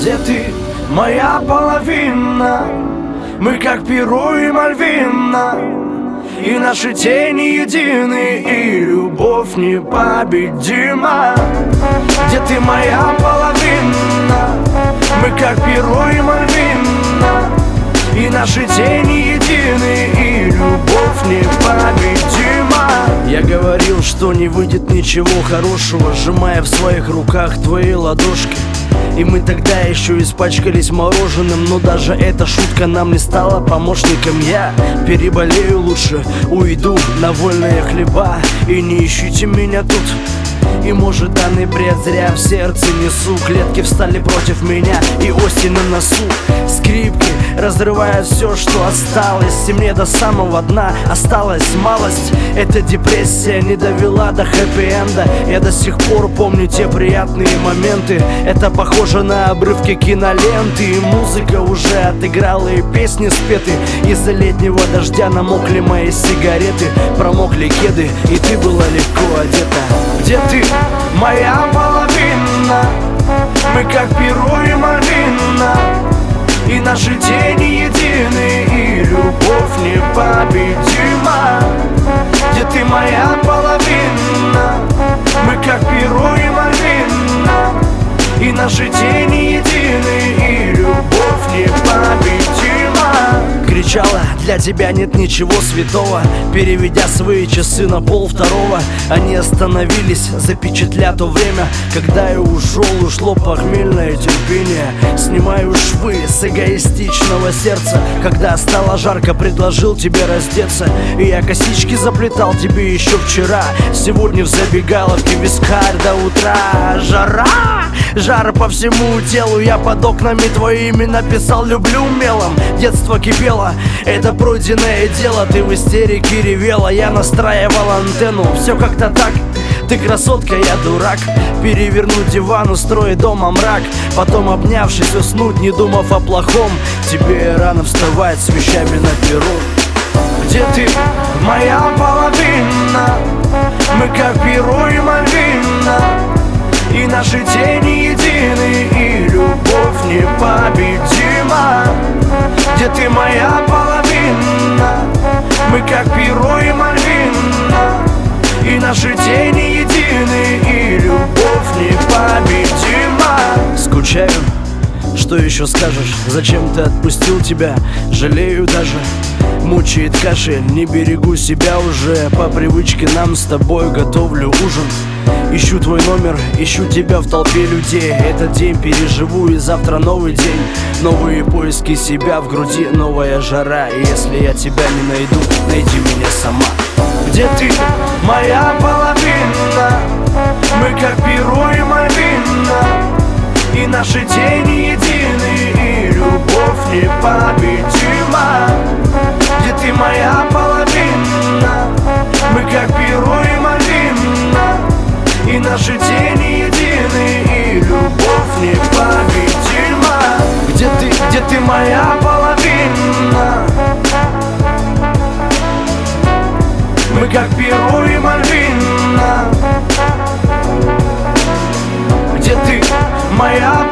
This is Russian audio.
Где ты, моя половина? Мы как Перу и Мальвина, и наши тени едины, и любовь непобедима. Где ты, моя половина? Мы как Перу и Мальвина, и наши тени едины, и любовь непобедима. Я говорил, что не выйдет ничего хорошего, сжимая в своих руках твои ладошки. И мы тогда еще испачкались мороженым, но даже эта шутка нам не стала помощником. Я переболею лучше, уйду на вольные хлеба, и не ищите меня тут. И может данный бред зря в сердце несу. Клетки встали против меня, и осень на носу. Скрипки разрывают все, что осталось, и мне до самого дна осталась малость. Эта депрессия не довела до хэппи-энда. Я до сих пор помню те приятные моменты. Это похоже на обрывки киноленты, и музыка уже отыграла, и песни спеты. Из-за летнего дождя намокли мои сигареты, промокли кеды, и ты была легко одета. Где ты, моя половина? Мы как Перу и Мальвина, и наши тени едины, и любовь непобедима. Где ты, моя половина? Мы как Перу и Мальвина, и наши тени едины, и любовь непобедима. Кричала, для тебя нет ничего святого, переведя свои часы на 1:30. Они остановились, запечатля то время, когда я ушел. Ушло похмельное терпение. Снимаю швы с эгоистичного сердца. Когда стало жарко, предложил тебе раздеться, и я косички заплетал тебе еще вчера. Сегодня в забегаловке вискарь до утра. Жара! Жар по всему телу, я под окнами твоими написал «люблю» мелом. Детство кипело, это пройденное дело. Ты в истерике ревела, я настраивал антенну. Все как-то так, ты красотка, я дурак. Перевернуть диван, устроить дома мрак, потом обнявшись уснуть, не думав о плохом. Тебе рано вставать с вещами на перу. Где ты, моя половина? Мы как Перу и Мальвина, и наши тени едины, и любовь непобедима. Где ты, моя половина? Мы как Перу и Мальвина, и наши тени едины, и любовь непобедима. Скучаю, что еще скажешь? Зачем ты отпустил тебя? Жалею даже. Мучает кашель, не берегу себя уже. По привычке нам с тобой готовлю ужин. Ищу твой номер, ищу тебя в толпе людей. Этот день переживу, и завтра новый день. Новые поиски себя в груди, новая жара. И если я тебя не найду, найди меня сама. Где ты, моя половина? Мы как Перу и Мальвина, и наши тени едины, и любовь непобедима. Где ты, моя половина? Мы как Перу и Мальвина, и наши тени едины, и любовь непобедима. Где ты, моя половина? Мы как Перу и Мальвина. Где ты, моя